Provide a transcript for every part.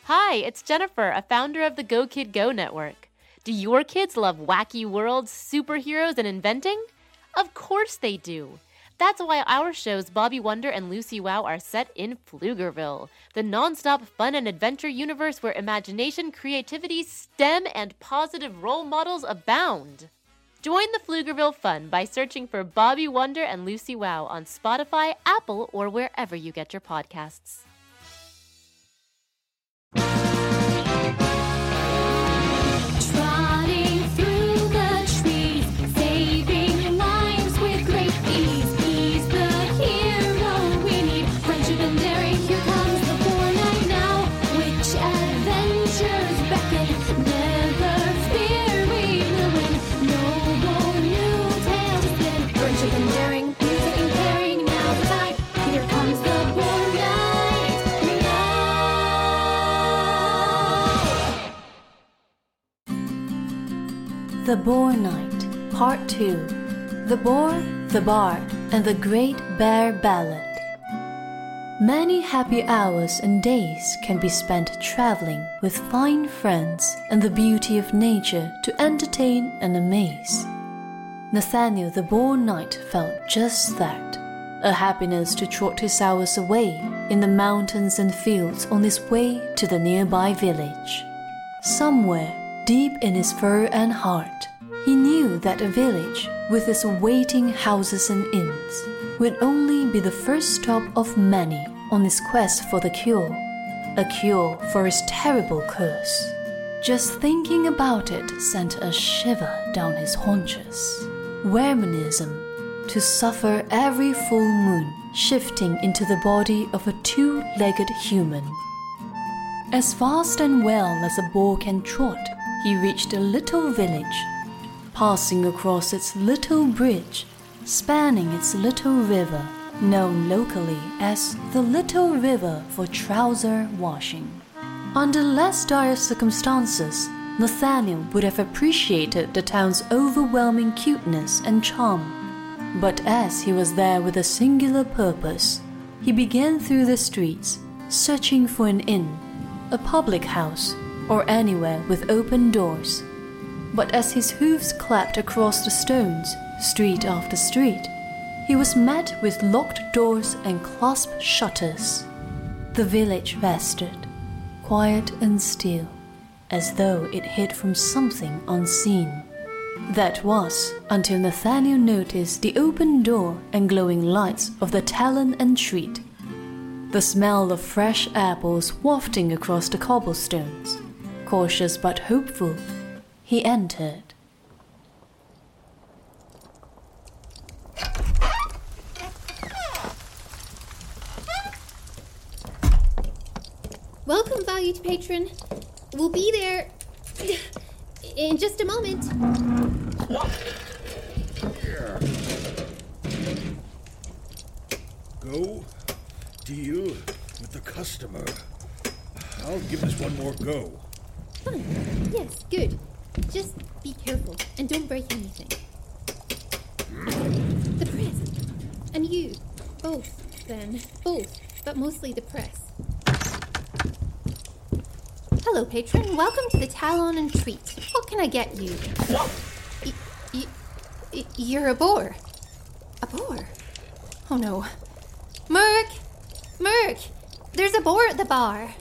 Hi, it's Jennifer, a founder of the Go Kid Go network. Do your kids love wacky worlds, superheroes, and inventing? Of course they do. That's why our shows Bobby Wonder and Lucy Wow are set in Pflugerville, the nonstop fun and adventure universe where imagination, creativity, STEM, and positive role models abound. Join the Pflugerville fun by searching for Bobby Wonder and Lucy Wow on Spotify, Apple, or wherever you get your podcasts. Trotting through the trees, saving lives with great ease. He's the hero we need. Friendship and daring, here comes the boar knight now. Which adventures beckon? Never fear, we will win. Noble new tales spin. Friendship and daring, music and caring. Now the night, here comes the boar knight now. The Boar Knight, Part 2. The Boar, the Bard, and the Great Bear Ballad. Many happy hours and days can be spent traveling with fine friends and the beauty of nature to entertain and amaze. Nathaniel the Boar Knight felt just that, a happiness to trot his hours away in the mountains and fields on his way to the nearby village. Somewhere deep in his fur and heart, he knew that a village with its waiting houses and inns would only be the first stop of many on his quest for the cure, a cure for his terrible curse. Just thinking about it sent a shiver down his haunches. Weremanism, to suffer every full moon shifting into the body of a two-legged human. As fast and well as a boar can trot, he reached a little village, passing across its little bridge, spanning its little river, known locally as the Little River for trouser washing. Under less dire circumstances, Nathaniel would have appreciated the town's overwhelming cuteness and charm. But as he was there with a singular purpose, he began through the streets, searching for an inn, a public house, or anywhere with open doors. But as his hoofs clapped across the stones, street after street, he was met with locked doors and clasped shutters. The village rested, quiet and still, as though it hid from something unseen. That was until Nathaniel noticed the open door and glowing lights of the Talon and Treat, the smell of fresh apples wafting across the cobblestones. Cautious but hopeful, he entered. Welcome, valued patron. We'll be there in just a moment. Go, deal with the customer. I'll give this one more go. Fine. Yes, good. Just be careful and don't break anything. The press. And you. Both, then. Both. But mostly the press. Hello, patron. Welcome to the Talon and Treat. What can I get you? You're a boar. A boar? Oh, no. Merc! Merc! There's a boar at the bar.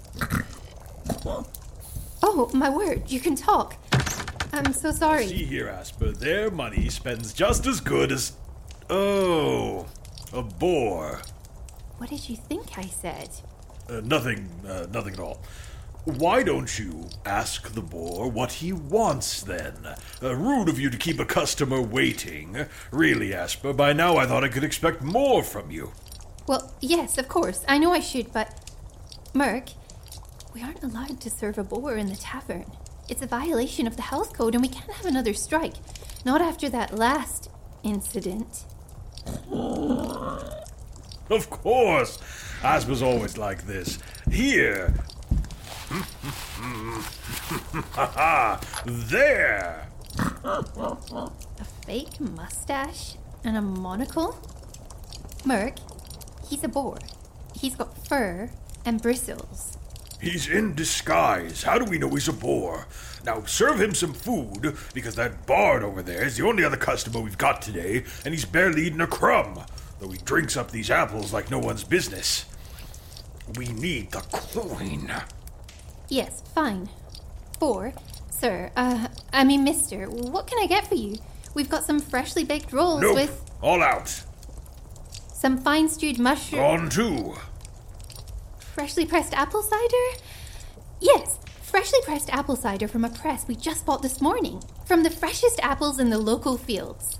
Oh, my word, you can talk. I'm so sorry. See here, Asper, their money spends just as good as... Oh, a boar. What did you think I said? Nothing at all. Why don't you ask the boar what he wants, then? Rude of you to keep a customer waiting. Really, Asper, by now I thought I could expect more from you. Well, yes, of course. I know I should, but... Merc, we aren't allowed to serve a boar in the tavern. It's a violation of the health code, and we can't have another strike. Not after that last incident. Of course! Asper's always like this. Here! There! A fake mustache and a monocle? Merc, he's a boar. He's got fur and bristles. He's in disguise. How do we know he's a boar? Now, serve him some food, because that bard over there is the only other customer we've got today, and he's barely eaten a crumb, though he drinks up these apples like no one's business. We need the coin. Yes, fine. Mister, what can I get for you? We've got some freshly baked rolls Nope. with All out. some fine stewed mushroom. Gone too. Freshly pressed apple cider? Yes, freshly pressed apple cider from a press we just bought this morning. From the freshest apples in the local fields.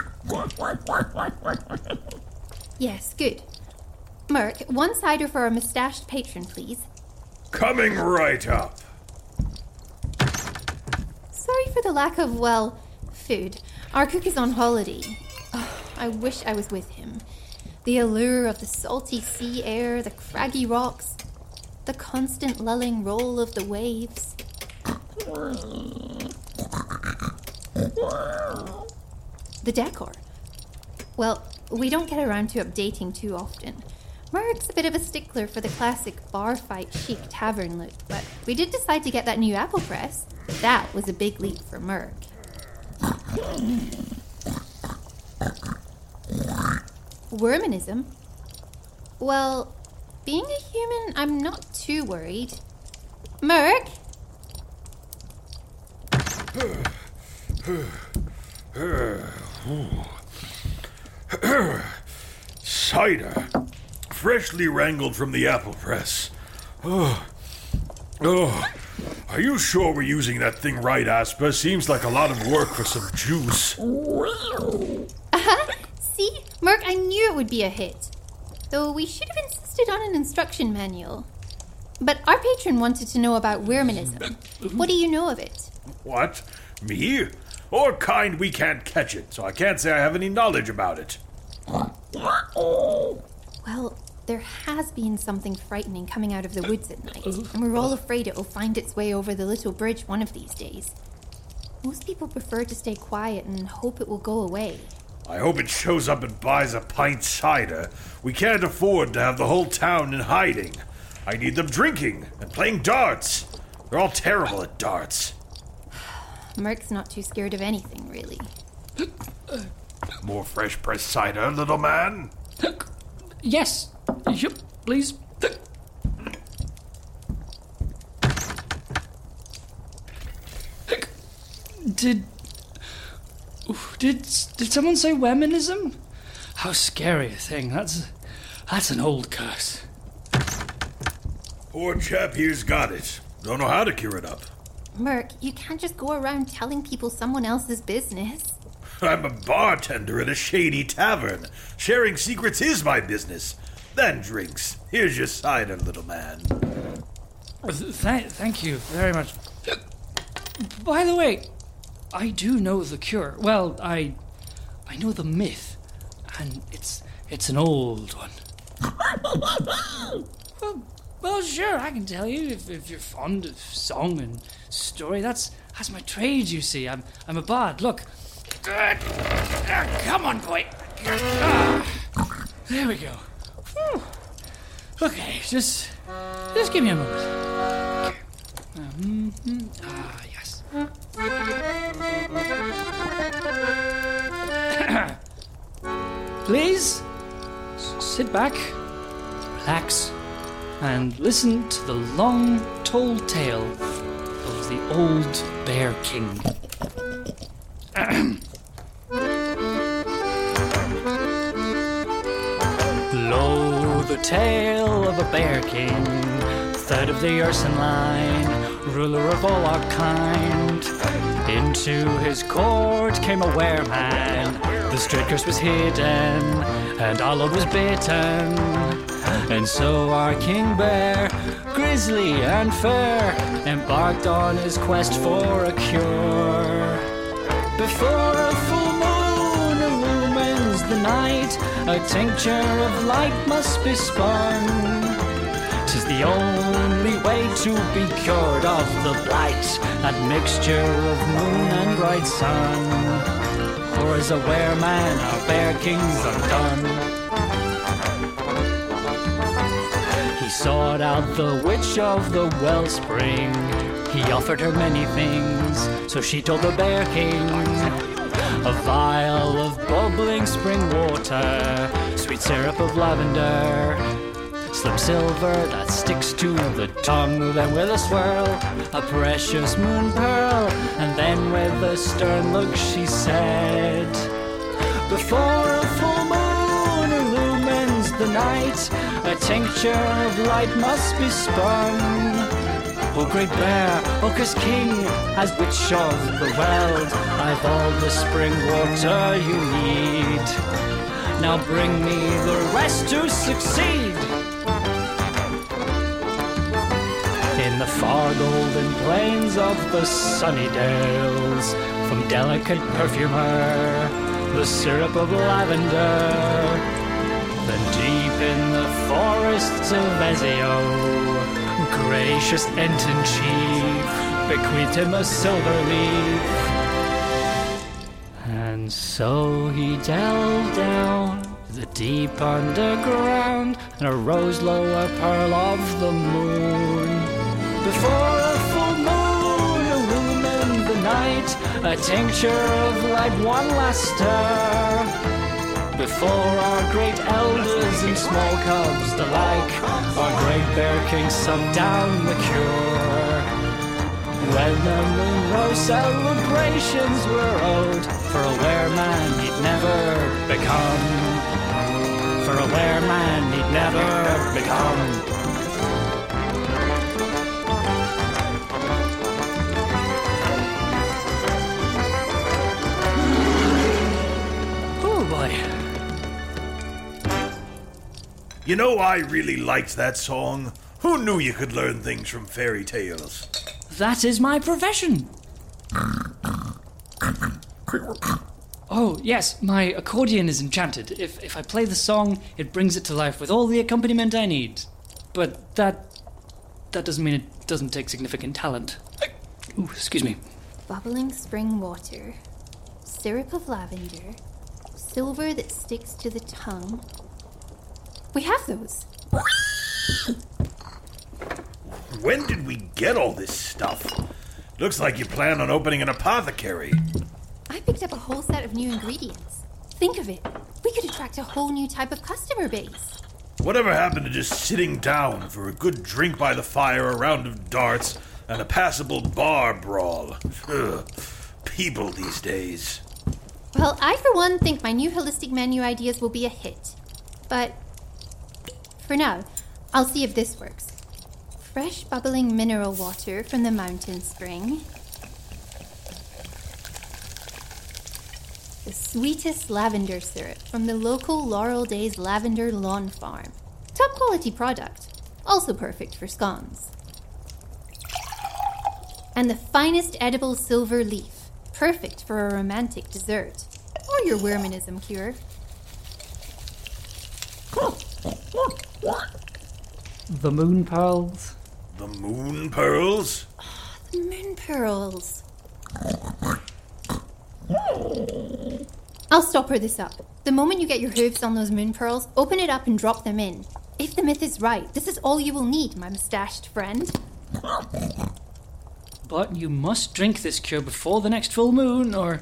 Yes, good. Merc, one cider for our mustached patron, please. Coming right up. Sorry for the lack of, food. Our cook is on holiday. Oh, I wish I was with him. The allure of the salty sea air, the craggy rocks, the constant lulling roll of the waves. The decor. Well, we don't get around to updating too often. Merc's a bit of a stickler for the classic bar fight chic tavern look, but we did decide to get that new apple press. That was a big leap for Merc. Wormanism? Well, being a human, I'm not too worried. Merc? Cider. Freshly wrangled from the apple press. Oh. Are you sure we're using that thing right, Asper? Seems like a lot of work for some juice. See? Merc, I knew it would be a hit. Though we should have insisted on an instruction manual. But our patron wanted to know about Wormanism. What do you know of it? What? Me? Or kind we can't catch it, so I can't say I have any knowledge about it. Well, there has been something frightening coming out of the woods at night, and we're all afraid it will find its way over the little bridge one of these days. Most people prefer to stay quiet and hope it will go away. I hope it shows up and buys a pint cider. We can't afford to have the whole town in hiding. I need them drinking and playing darts. They're all terrible at darts. Merc's not too scared of anything, really. More fresh pressed cider, little man? Yes. Yep, please. Did someone say Wormanism? How scary a thing. That's an old curse. Poor chap here's got it. Don't know how to cure it up. Merc, you can't just go around telling people someone else's business. I'm a bartender at a shady tavern. Sharing secrets is my business. Then drinks. Here's your cider, little man. Thank you very much. By the way, I do know the cure. Well, I know the myth, and it's an old one. Well, sure, I can tell you if you're fond of song and story. That's my trade, you see. I'm a bard. Look. Come on, boy. There we go. Whew. Okay, just give me a moment. Yes. Please, sit back, relax, and listen to the long-told tale of the old Bear King. Lo, the tale of a Bear King, third of the Urson line, ruler of all our kind. Into his court came a wereman, the straight curse was hidden, and our lord was bitten. And so our King Bear, grisly and fair, embarked on his quest for a cure. Before a full moon illumines the night, a tincture of light must be spun. 'Tis the only way to be cured of the blight, that mixture of moon and bright sun. For as a wereman, our Bear King's undone. He sought out the witch of the wellspring. He offered her many things, so she told the Bear King. A vial of bubbling spring water, sweet syrup of lavender, slim silver that sticks to the tongue. Then with a swirl, a precious moon pearl, and then with a stern look she said, before a full moon illumines the night, a tincture of light must be spun. O great bear, Orcus king, as witch of the world, I've all the spring water you need. Now bring me the rest to succeed. In the far golden plains of the sunny dales, from delicate perfumer, the syrup of lavender. Then deep in the forests of Ezio, gracious Enton chief bequeathed him a silver leaf. And so he delved down the deep underground and arose lo a pearl of the moon. Before a full moon illumined the night, a tincture of light one last stir. Before our great elders and small cubs alike, our great Bear King sunk down the cure. When the moon rose, celebrations were owed for a wereman he'd never become. For a wereman he'd never become. Oh boy. You know, I really liked that song. Who knew you could learn things from fairy tales? That is my profession. Oh, yes, my accordion is enchanted. If I play the song, it brings it to life with all the accompaniment I need. But that doesn't mean it doesn't take significant talent. Ooh, excuse me. Bubbling spring water, syrup of lavender, silver that sticks to the tongue. We have those. When did we get all this stuff? Looks like you plan on opening an apothecary. I picked up a whole set of new ingredients. Think of it. We could attract a whole new type of customer base. Whatever happened to just sitting down for a good drink by the fire, a round of darts, and a passable bar brawl? Ugh. People these days. Well, I for one think my new holistic menu ideas will be a hit. But for now, I'll see if this works. Fresh bubbling mineral water from the mountain spring. The sweetest lavender syrup from the local Laurel Days Lavender Lawn Farm. Top quality product, also perfect for scones. And the finest edible silver leaf, perfect for a romantic dessert or your wormanism cure. The moon pearls. The moon pearls? The moon pearls. I'll stop her this up. The moment you get your hooves on those moon pearls, open it up and drop them in. If the myth is right, this is all you will need, my mustached friend. But you must drink this cure before the next full moon, or...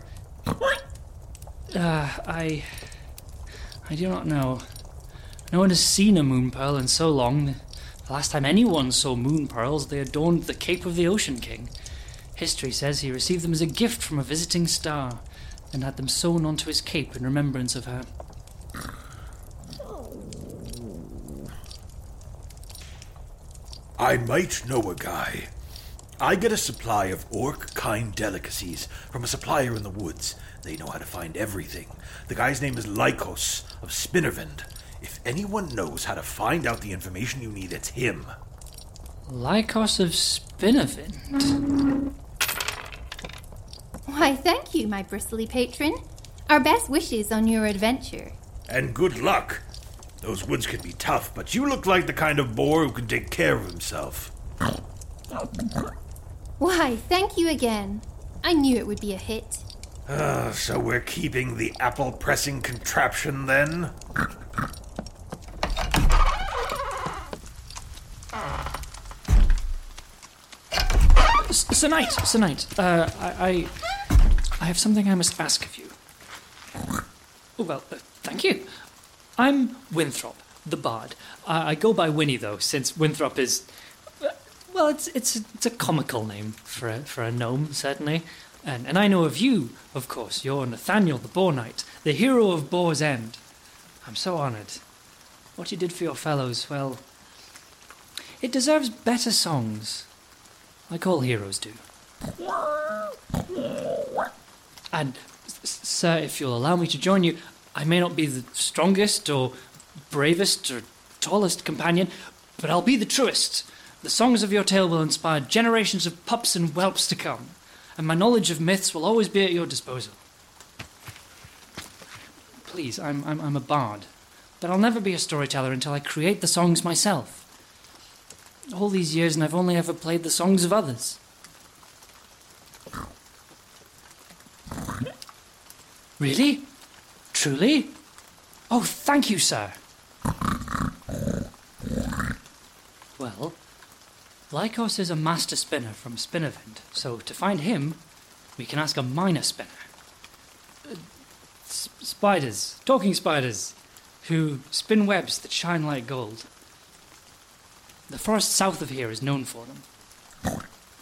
I do not know. No one has seen a moon pearl in so long. The last time anyone saw moon pearls, they adorned the cape of the Ocean King. History says he received them as a gift from a visiting star, and had them sewn onto his cape in remembrance of her. I might know a guy. I get a supply of orc-kind delicacies from a supplier in the woods. They know how to find everything. The guy's name is Lycos of Spinnervind. If anyone knows how to find out the information you need, it's him. Lycos of Spinnervind? Why, thank you, my bristly patron. Our best wishes on your adventure. And good luck. Those woods can be tough, but you look like the kind of boar who can take care of himself. Why, thank you again. I knew it would be a hit. So we're keeping the apple-pressing contraption, then? Sir Knight, I have something I must ask of you. Well, thank you. I'm Winthrop, the bard. I go by Winnie, though, since Winthrop is... Well, it's a comical name for a gnome, certainly. And I know of you, of course. You're Nathaniel the Boar Knight, the hero of Boar's End. I'm so honoured. What you did for your fellows, well... It deserves better songs, like all heroes do. And, sir, if you'll allow me to join you, I may not be the strongest or bravest or tallest companion, but I'll be the truest. The songs of your tale will inspire generations of pups and whelps to come, and my knowledge of myths will always be at your disposal. Please, I'm a bard, but I'll never be a storyteller until I create the songs myself. All these years, and I've only ever played the songs of others. Really? Truly? Oh, thank you, sir. Well, Lycos is a master spinner from Spinnavent, so to find him, we can ask a minor spinner. Spiders, talking spiders, who spin webs that shine like gold. The forest south of here is known for them.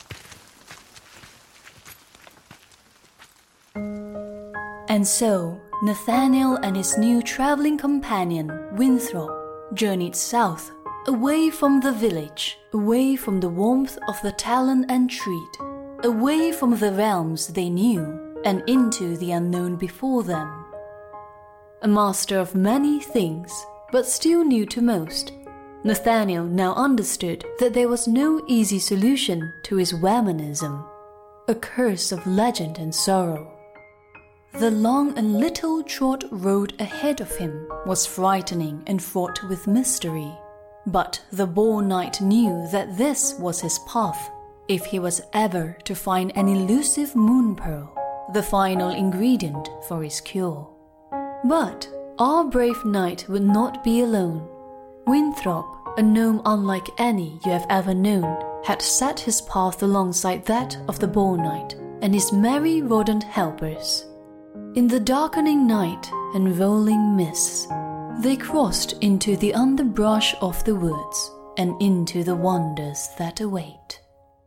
And so, Nathaniel and his new traveling companion, Winthrop, journeyed south, away from the village, away from the warmth of the talon and treat, away from the realms they knew, and into the unknown before them. A master of many things, but still new to most, Nathaniel now understood that there was no easy solution to his Wheremanism, a curse of legend and sorrow. The long and little trod road ahead of him was frightening and fraught with mystery, but the Boar Knight knew that this was his path if he was ever to find an elusive moon pearl, the final ingredient for his cure. But our brave knight would not be alone. Winthrop, a gnome unlike any you have ever known, had set his path alongside that of the Boar Knight and his merry rodent helpers. In the darkening night and rolling mists, they crossed into the underbrush of the woods and into the wonders that await.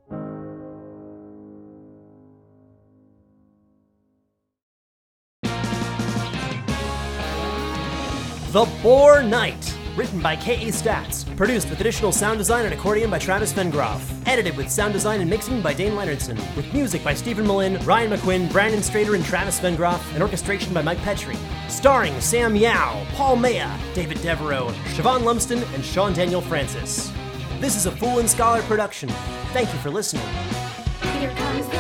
The Boar Knight, written by K.A. Statz, produced with additional sound design and accordion by Travis Vengroff, edited with sound design and mixing by Dane Leonardson, with music by Stephen Mullin, Ryan McQuinn, Brandon Strader, and Travis Vengroff, and orchestration by Mike Petrie. Starring Sam Yao, Paul Maya, David Devereaux, Siobhan Lumsden, and Sean Daniel Francis. This is a Fool and Scholar production. Thank you for listening. Here comes